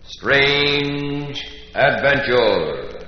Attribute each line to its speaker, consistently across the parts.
Speaker 1: Strange Adventure.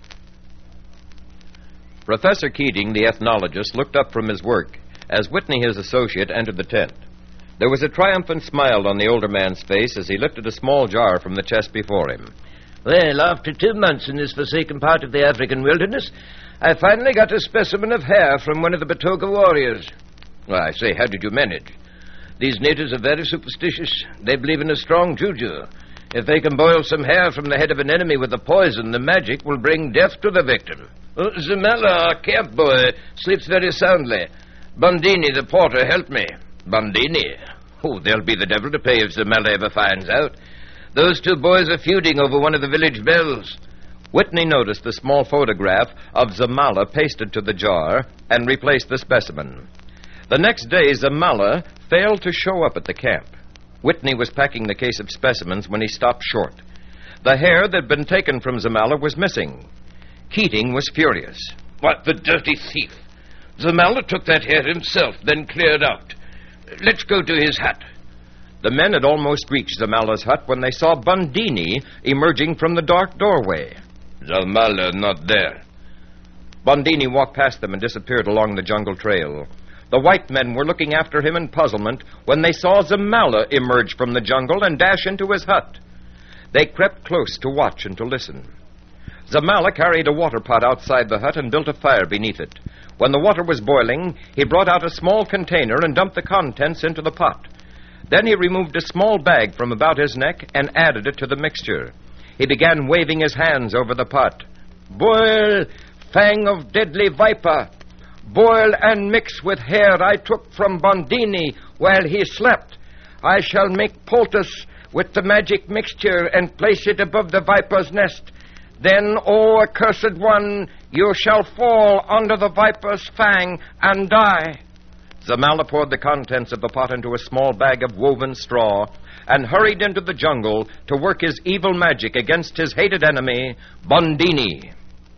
Speaker 2: Professor Keating, the ethnologist, looked up from his work as Whitney, his associate, entered the tent. There was a triumphant smile on the older man's face as he lifted a small jar from the chest before him.
Speaker 3: Well, after 2 months in this forsaken part of the African wilderness, I finally got a specimen of hair from one of the Batoka warriors. Well, I say, how did you manage? These natives are very superstitious. They believe in a strong juju. If they can boil some hair from the head of an enemy with a poison, the magic will bring death to the victim. Zamala, our camp boy, sleeps very soundly. Bundini, the porter, helped me. Bundini? Oh, there'll be the devil to pay if Zamala ever finds out. Those 2 boys are feuding over one of the village bells.
Speaker 2: Whitney noticed the small photograph of Zamala pasted to the jar and replaced the specimen. The next day, Zamala failed to show up at the camp. Whitney was packing the case of specimens when he stopped short. The hair that had been taken from Zamala was missing. Keating was furious.
Speaker 3: What, the dirty thief! Zamala took that hair himself, then cleared out. Let's go to his hut.
Speaker 2: The men had almost reached Zamala's hut when they saw Bundini emerging from the dark doorway.
Speaker 3: Zamala not there.
Speaker 2: Bundini walked past them and disappeared along the jungle trail. The white men were looking after him in puzzlement when they saw Zamala emerge from the jungle and dash into his hut. They crept close to watch and to listen. Zamala carried a water pot outside the hut and built a fire beneath it. When the water was boiling, he brought out a small container and dumped the contents into the pot. Then he removed a small bag from about his neck and added it to the mixture. He began waving his hands over the pot. Boil, fang of deadly viper. Boil and mix with hair I took from Bundini while he slept. I shall make poultice with the magic mixture and place it above the viper's nest. Then, O accursed one, you shall fall under the viper's fang and die. Zamala poured the contents of the pot into a small bag of woven straw and hurried into the jungle to work his evil magic against his hated enemy, Bundini.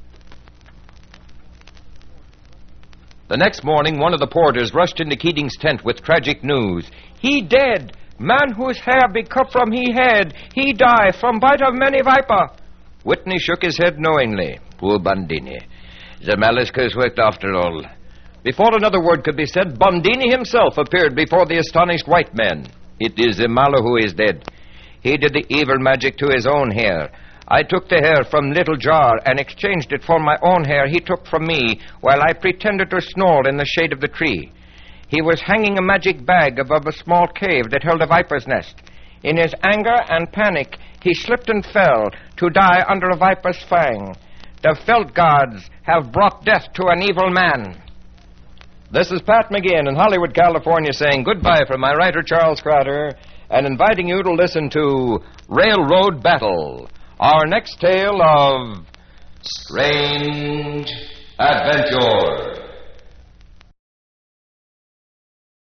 Speaker 2: The next morning, one of the porters rushed into Keating's tent with tragic news. He dead. Man whose hair be cut from he head. He die from bite of many viper. Whitney shook his head knowingly.
Speaker 3: Poor Bundini. Zamala's curse worked after all.
Speaker 2: Before another word could be said, Bundini himself appeared before the astonished white men.
Speaker 3: It is Zamala who is dead. He did the evil magic to his own hair. I took the hair from Little Jar and exchanged it for my own hair he took from me while I pretended to snore in the shade of the tree. He was hanging a magic bag above a small cave that held a viper's nest. In his anger and panic, he slipped and fell to die under a viper's fang. The Felt gods have brought death to an evil man.
Speaker 2: This is Pat McGinn in Hollywood, California, saying goodbye from my writer, Charles Crowder, and inviting you to listen to Railroad Battle, our next tale of Strange Adventure.